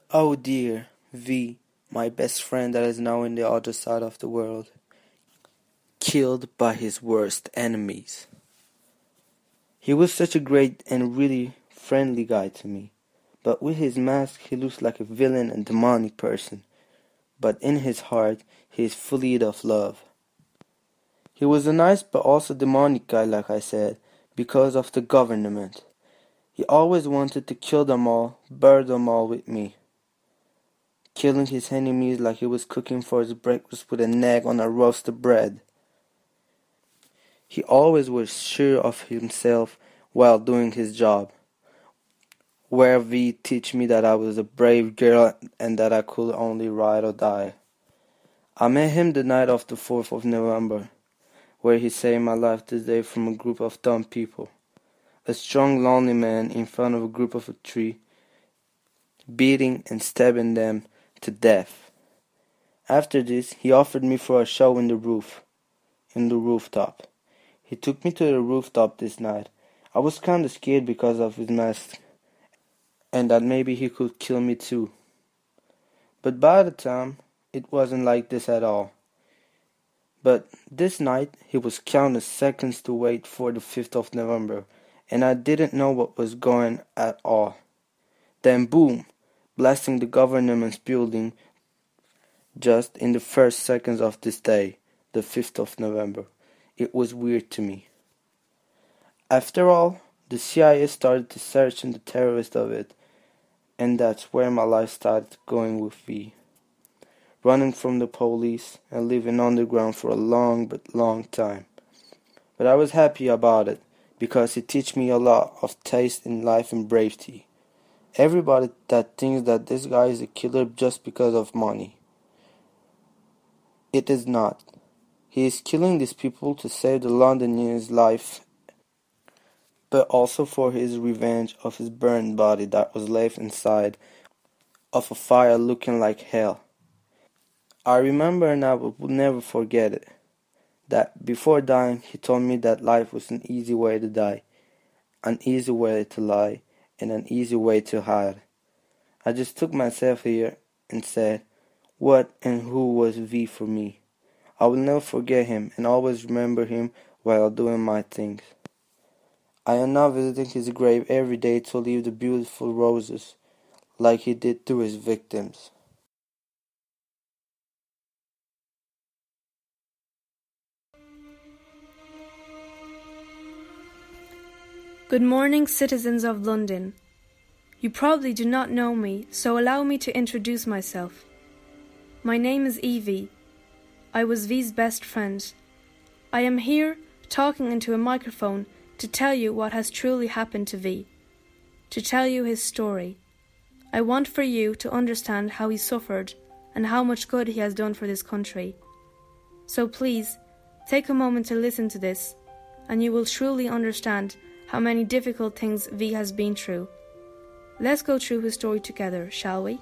Oh dear, V, my best friend that is now in the other side of the world, killed by his worst enemies. He was such a great and really friendly guy to me, but with his mask he looks like a villain and demonic person, but in his heart he is full of love. He was a nice but also demonic guy, like I said, because of the government. He always wanted to kill them all, burn them all with me. Killing his enemies like he was cooking for his breakfast with an egg on a roasted bread. He always was sure of himself while doing his job. Where V teach me that I was a brave girl and that I could only ride or die. I met him the night of the 4th of November, where he saved my life this day from a group of dumb people. A strong, lonely man in front of a group of a tree, beating and stabbing them to death. After this, he offered me for a show in the rooftop. He took me to the rooftop this night. I was kind of scared because of his mask, and that maybe he could kill me too. But by the time, it wasn't like this at all. But this night, he was counting seconds to wait for the 5th of November, and I didn't know what was going at all. Then boom, blasting the government's building just in the first seconds of this day, the 5th of November. It was weird to me. After all, the CIA started to search the terrorists of it, and that's where my life started going with V. Running from the police and living underground for a long time. But I was happy about it, because it taught me a lot of taste in life and bravery. Everybody that thinks that this guy is a killer just because of money. It is not. He is killing these people to save the Londonian's life, but also for his revenge of his burned body that was left inside of a fire looking like hell. I remember, and I will never forget it, that before dying he told me that life was an easy way to die, an easy way to lie, and an easy way to hide. I just took myself here and said, what and who was V for me? I will never forget him and always remember him while doing my things. I am now visiting his grave every day to leave the beautiful roses, like he did to his victims. Good morning, citizens of London. You probably do not know me, so allow me to introduce myself. My name is Evie. I was V's best friend. I am here, talking into a microphone, to tell you what has truly happened to V. To tell you his story. I want for you to understand how he suffered and how much good he has done for this country. So please, take a moment to listen to this, and you will truly understand how many difficult things V has been through. Let's go through his story together, shall we?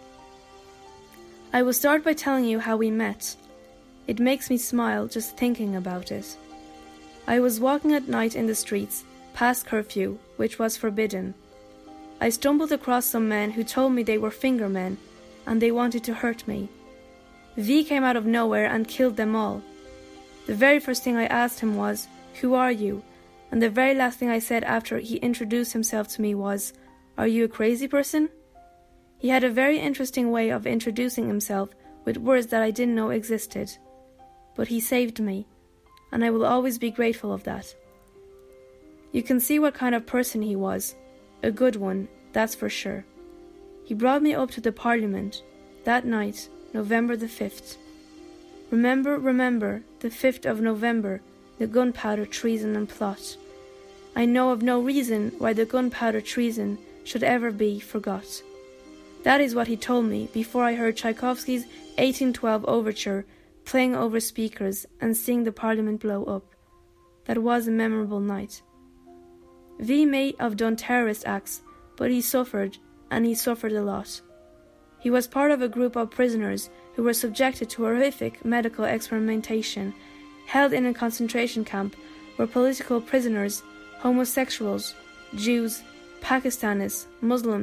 I will start by telling you how we met. It makes me smile just thinking about it. I was walking at night in the streets, past curfew, which was forbidden. I stumbled across some men who told me they were finger men, and they wanted to hurt me. V came out of nowhere and killed them all. The very first thing I asked him was, "Who are you?" And the very last thing I said after he introduced himself to me was, "Are you a crazy person?" He had a very interesting way of introducing himself with words that I didn't know existed. But he saved me, and I will always be grateful of that. You can see what kind of person he was. A good one, that's for sure. He brought me up to the Parliament, that night, November the 5th. Remember, the 5th of November, the gunpowder treason and plot. I know of no reason why the gunpowder treason should ever be forgot. That is what he told me before I heard Tchaikovsky's 1812 overture playing over speakers and seeing the Parliament blow up. That was a memorable night. V may have done terrorist acts, but he suffered, and he suffered a lot. He was part of a group of prisoners who were subjected to horrific medical experimentation, held in a concentration camp where political prisoners, homosexuals, Jews, Pakistanis, Muslims,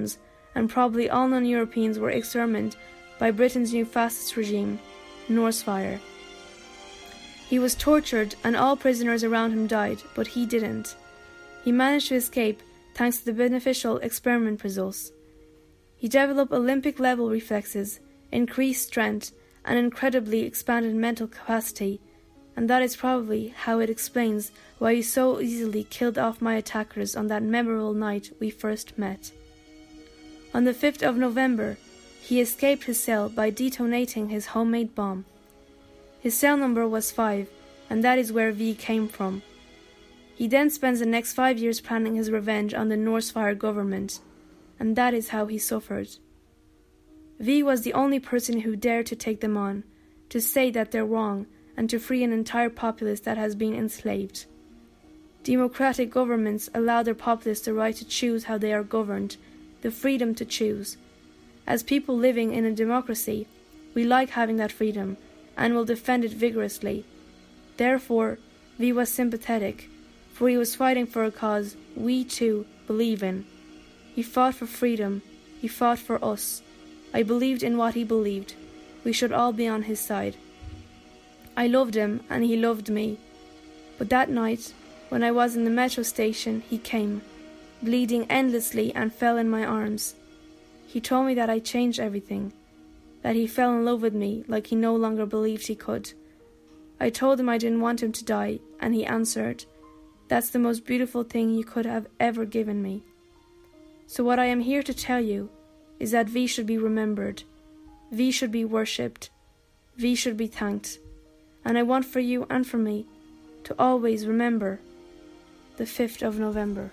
and probably all non-Europeans were exterminated by Britain's new fascist regime, Norse Fire. He was tortured and all prisoners around him died, but he didn't. He managed to escape thanks to the beneficial experiment results. He developed Olympic-level reflexes, increased strength, and incredibly expanded mental capacity, and that is probably how it explains why he so easily killed off my attackers on that memorable night we first met. On the 5th of November, he escaped his cell by detonating his homemade bomb. His cell number was 5, and that is where V came from. He then spends the next 5 years planning his revenge on the Norse Fire government, and that is how he suffered. V was the only person who dared to take them on, to say that they're wrong, and to free an entire populace that has been enslaved. Democratic governments allow their populace the right to choose how they are governed, the freedom to choose. As people living in a democracy, we like having that freedom, and will defend it vigorously. Therefore, V was sympathetic, for he was fighting for a cause we too believe in. He fought for freedom, he fought for us. I believed in what he believed. We should all be on his side. I loved him, and he loved me. But that night, when I was in the metro station, he came, bleeding endlessly, and fell in my arms. He told me that I changed everything, that he fell in love with me like he no longer believed he could. I told him I didn't want him to die, and he answered, "That's the most beautiful thing you could have ever given me." So what I am here to tell you is that V should be remembered, V should be worshipped, V should be thanked, and I want for you and for me to always remember the 5th of November.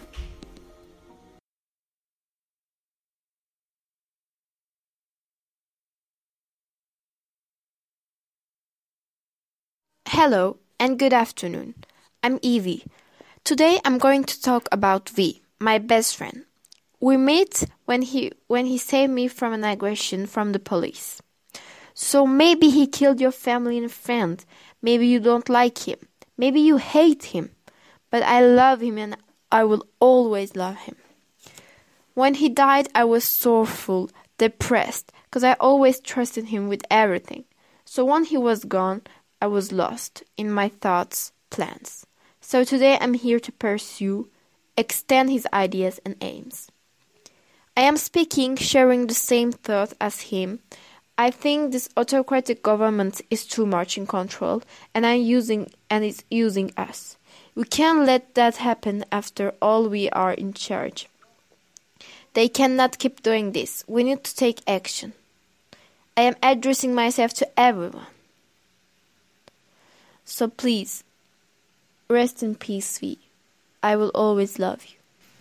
Hello and good afternoon. I'm Evie. Today I'm going to talk about V, my best friend. We met when he saved me from an aggression from the police. So maybe he killed your family and friend. Maybe you don't like him. Maybe you hate him. But I love him and I will always love him. When he died, I was sorrowful, depressed, because I always trusted him with everything. So when he was gone, I was lost in my thoughts, plans. So today I'm here to pursue, extend his ideas and aims. I am speaking, sharing the same thought as him. I think this autocratic government is too much in control and is using us. We can't let that happen. After all, we are in charge. They cannot keep doing this. We need to take action. I am addressing myself to everyone. So please, rest in peace, V. I will always love you.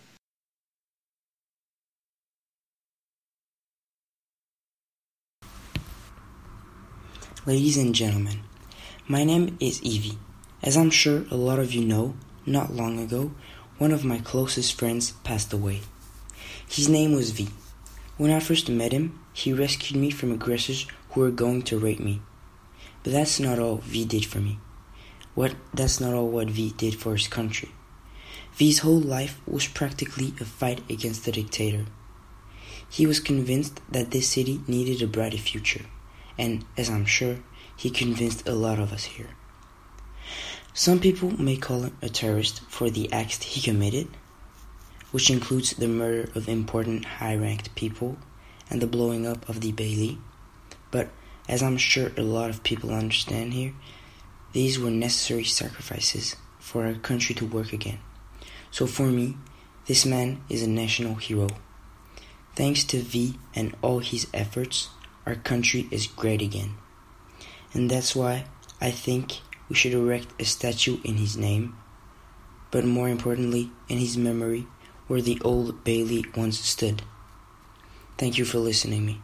Ladies and gentlemen, my name is Evie. As I'm sure a lot of you know, not long ago, one of my closest friends passed away. His name was V. When I first met him, he rescued me from aggressors who were going to rape me. But that's not all V did for me. That's not all what V did for his country. V's whole life was practically a fight against the dictator. He was convinced that this city needed a brighter future, and as I'm sure, he convinced a lot of us here. Some people may call him a terrorist for the acts he committed, which includes the murder of important high-ranked people and the blowing up of the Bailey. But as I'm sure a lot of people understand here, these were necessary sacrifices for our country to work again. So for me, this man is a national hero. Thanks to V and all his efforts, our country is great again. And that's why I think we should erect a statue in his name, but more importantly, in his memory, where the old Bailey once stood. Thank you for listening to me.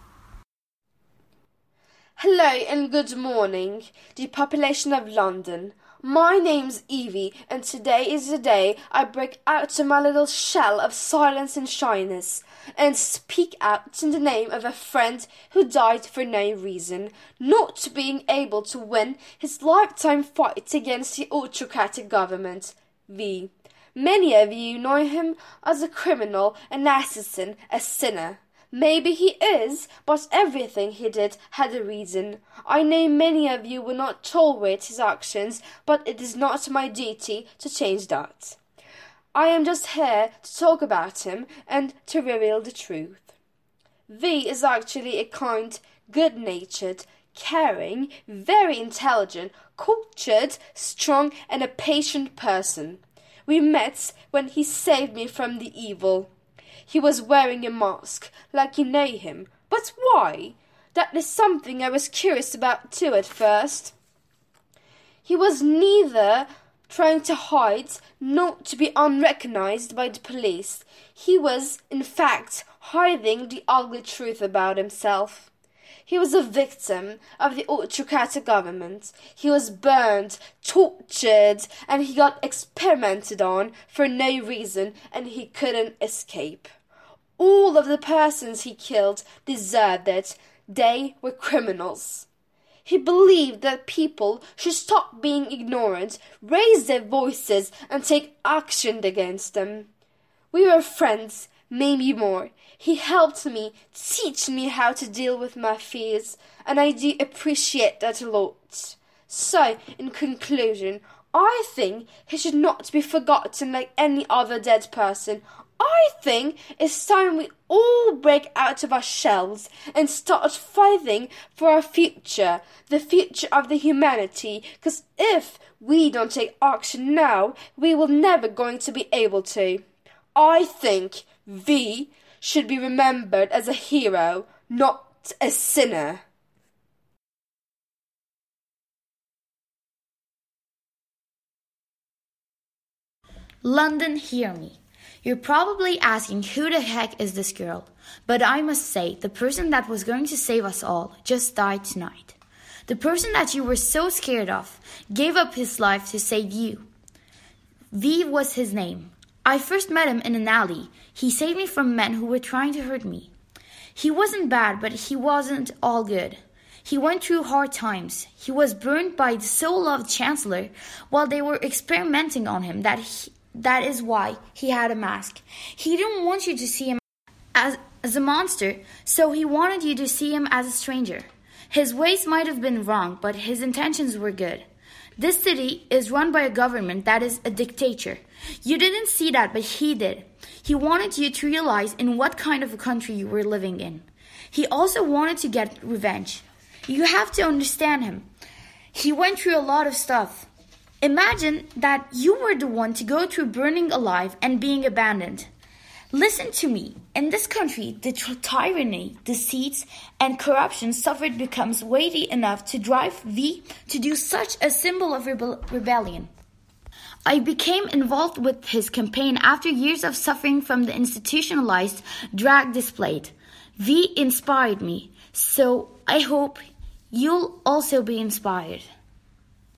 Hello and good morning, the population of London. My name's Evie, and today is the day I break out of my little shell of silence and shyness and speak out in the name of a friend who died for no reason, not being able to win his lifetime fight against the autocratic government. V. Many of you know him as a criminal, an assassin, a sinner. Maybe he is, but everything he did had a reason. I know many of you will not tolerate his actions, but it is not my duty to change that. I am just here to talk about him and to reveal the truth. V is actually a kind, good-natured, caring, very intelligent, cultured, strong, and a patient person. We met when he saved me from the evil. He was wearing a mask, like you know him. But why? That is something I was curious about too at first. He was neither trying to hide nor to be unrecognized by the police. He was, in fact, hiding the ugly truth about himself. He was a victim of the autocratic government. He was burned, tortured, and he got experimented on for no reason, and he couldn't escape. All of the persons he killed deserved it. They were criminals. He believed that people should stop being ignorant, raise their voices, and take action against them. We were friends, maybe more. He helped me, teach me how to deal with my fears, and I do appreciate that a lot. So, in conclusion, I think he should not be forgotten like any other dead person. I think it's time we all break out of our shells and start fighting for our future, the future of the humanity, because if we don't take action now, we will never going to be able to. I think V should be remembered as a hero, not a sinner. London, hear me. You're probably asking who the heck is this girl, but I must say the person that was going to save us all just died tonight. The person that you were so scared of gave up his life to save you. V was his name. I first met him in an alley. He saved me from men who were trying to hurt me. He wasn't bad, but he wasn't all good. He went through hard times. He was burned by the so-loved Chancellor while they were experimenting on him. That is why he had a mask. He didn't want you to see him as a monster, so he wanted you to see him as a stranger. His ways might have been wrong, but his intentions were good. This city is run by a government that is a dictator. You didn't see that, but he did. He wanted you to realize in what kind of a country you were living in. He also wanted to get revenge. You have to understand him. He went through a lot of stuff. Imagine that you were the one to go through burning alive and being abandoned. Listen to me. In this country, the tyranny, deceit, and corruption suffered becomes weighty enough to drive V to do such a symbol of rebellion. I became involved with his campaign after years of suffering from the institutionalized drag displayed. V inspired me, so I hope you'll also be inspired.